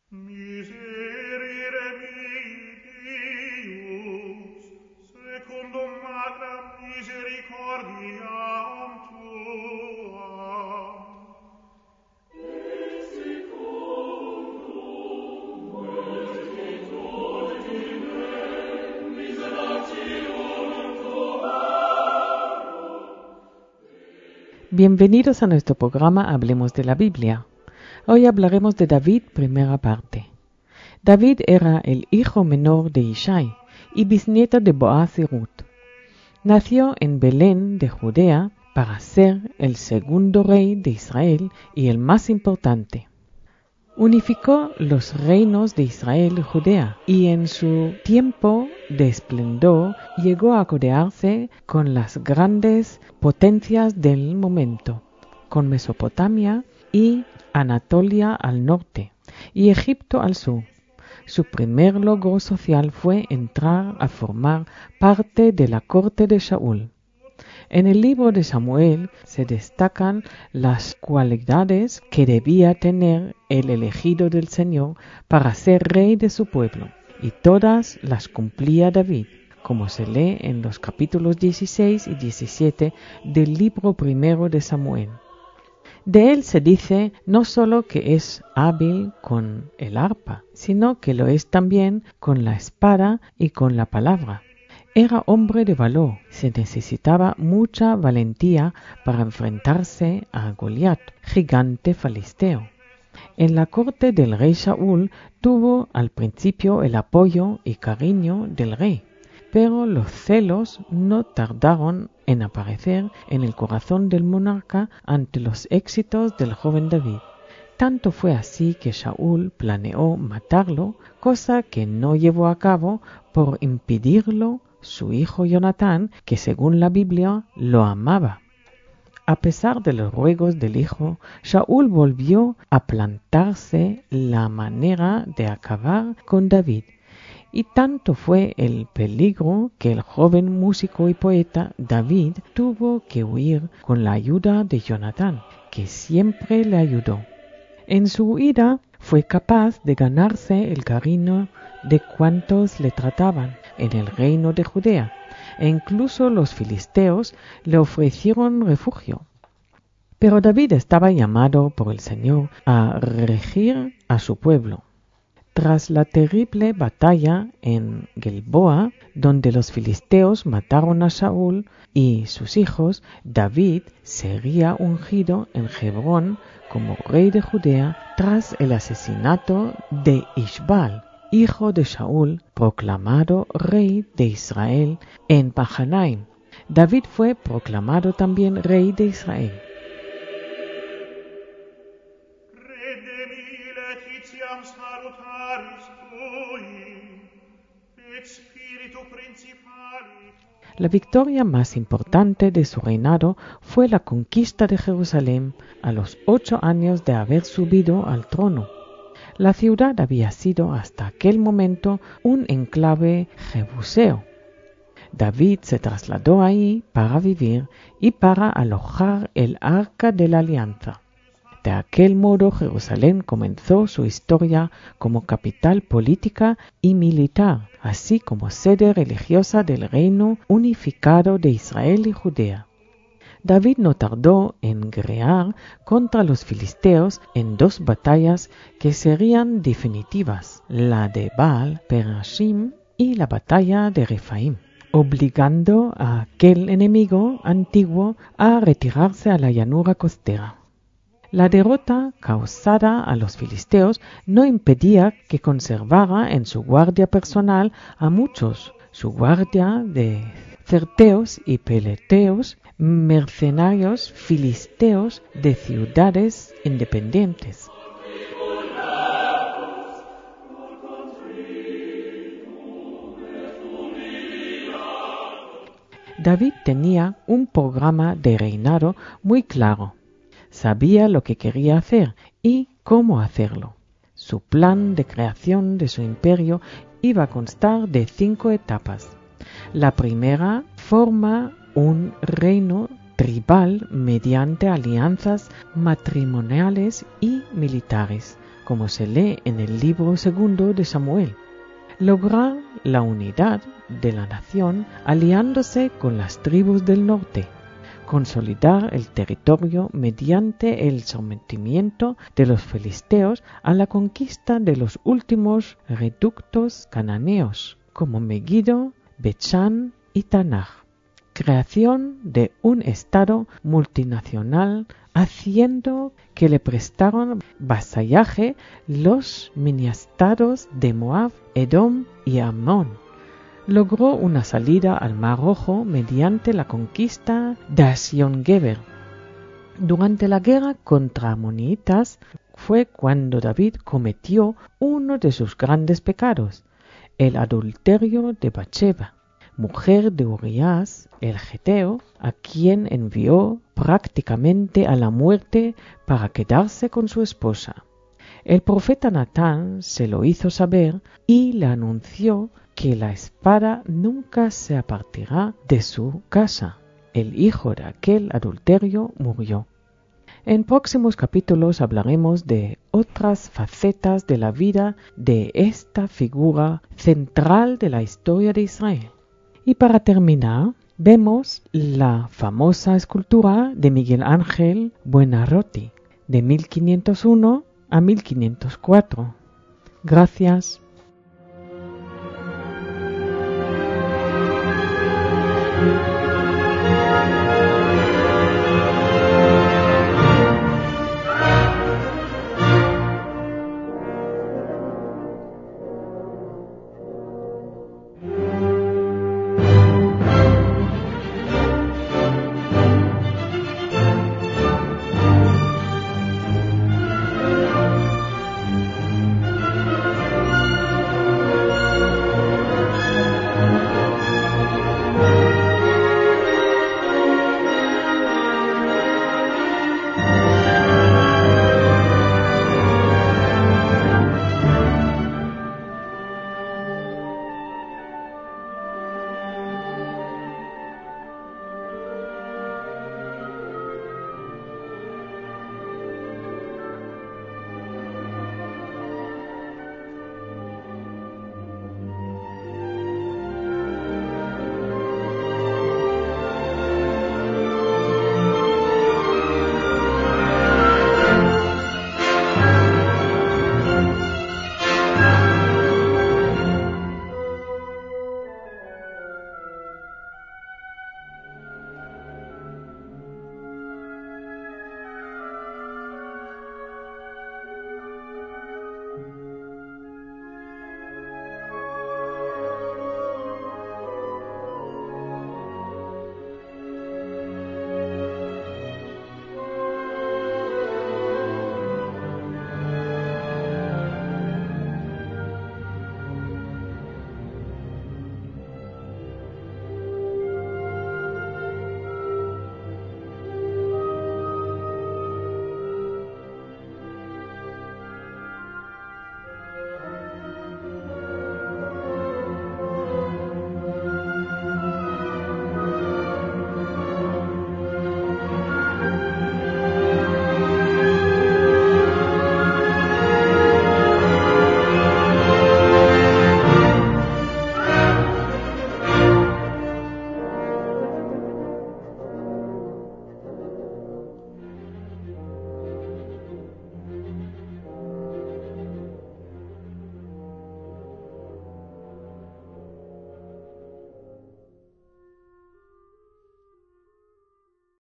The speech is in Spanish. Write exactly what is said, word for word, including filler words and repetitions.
Miserere Deus, secundum magnam misericordiam tuam. Et secundum multitudinem miserationem tuarum. Bienvenidos a nuestro programa Hablemos de la Biblia. Hoy hablaremos de David, primera parte. David era el hijo menor de Ishai y bisnieto de Boaz y Ruth. Nació en Belén de Judea para ser el segundo rey de Israel y el más importante. Unificó los reinos de Israel y Judea y en su tiempo de esplendor llegó a codearse con las grandes potencias del momento, con Mesopotamia y Anatolia al norte y Egipto al sur. Su primer logro social fue entrar a formar parte de la corte de Saúl. En el libro de Samuel se destacan las cualidades que debía tener el elegido del Señor para ser rey de su pueblo, y todas las cumplía David, como se lee en los capítulos dieciséis y diecisiete del libro primero de Samuel. De él se dice no solo que es hábil con el arpa, sino que lo es también con la espada y con la palabra. Era hombre de valor, se necesitaba mucha valentía para enfrentarse a Goliat, gigante filisteo. En la corte del rey Saúl tuvo al principio el apoyo y cariño del rey, pero los celos no tardaron en aparecer en el corazón del monarca ante los éxitos del joven David. Tanto fue así que Saúl planeó matarlo, cosa que no llevó a cabo por impedirlo su hijo Jonatán, que según la Biblia lo amaba. A pesar de los ruegos del hijo, Saúl volvió a plantarse la manera de acabar con David. Y tanto fue el peligro que el joven músico y poeta David tuvo que huir con la ayuda de Jonatán, que siempre le ayudó. En su huida fue capaz de ganarse el cariño de cuantos le trataban en el reino de Judea, e incluso los filisteos le ofrecieron refugio. Pero David estaba llamado por el Señor a regir a su pueblo. Tras la terrible batalla en Gilboa, donde los filisteos mataron a Saúl y sus hijos, David sería ungido en Hebrón como rey de Judea tras el asesinato de Ishbal, hijo de Saúl, proclamado rey de Israel en Mahanaim. David fue proclamado también rey de Israel. La victoria más importante de su reinado fue la conquista de Jerusalén a los ocho años de haber subido al trono. La ciudad había sido hasta aquel momento un enclave jebuseo. David se trasladó ahí para vivir y para alojar el arca de la alianza. De aquel modo Jerusalén comenzó su historia como capital política y militar, así como sede religiosa del reino unificado de Israel y Judea. David no tardó en guerrear contra los filisteos en dos batallas que serían definitivas, la de Baal Perashim y la batalla de Refaim, obligando a aquel enemigo antiguo a retirarse a la llanura costera. La derrota causada a los filisteos no impedía que conservara en su guardia personal a muchos, su guardia de certeos y peleteos, mercenarios filisteos de ciudades independientes. David tenía un programa de reinado muy claro. Sabía lo que quería hacer y cómo hacerlo. Su plan de creación de su imperio iba a constar de cinco etapas. La primera forma un reino tribal mediante alianzas matrimoniales y militares como se lee en el libro segundo de Samuel. Lograr la unidad de la nación aliándose con las tribus del norte. Consolidar el territorio mediante el sometimiento de los filisteos a la conquista de los últimos reductos cananeos, como Megiddo, Bethshan y Tanaj. Creación de un estado multinacional haciendo que le prestaron vasallaje los miniestados de Moab, Edom y Amón. Logró una salida al Mar Rojo mediante la conquista de Ezion-Geber. Durante la guerra contra amonitas fue cuando David cometió uno de sus grandes pecados, el adulterio de Batseba, mujer de Urías el Geteo, a quien envió prácticamente a la muerte para quedarse con su esposa. El profeta Natán se lo hizo saber y le anunció que la espada nunca se apartará de su casa. El hijo de aquel adulterio murió. En próximos capítulos hablaremos de otras facetas de la vida de esta figura central de la historia de Israel. Y para terminar, vemos la famosa escultura de Miguel Ángel Buonarroti, de mil quinientos uno a mil quinientos cuatro. Gracias.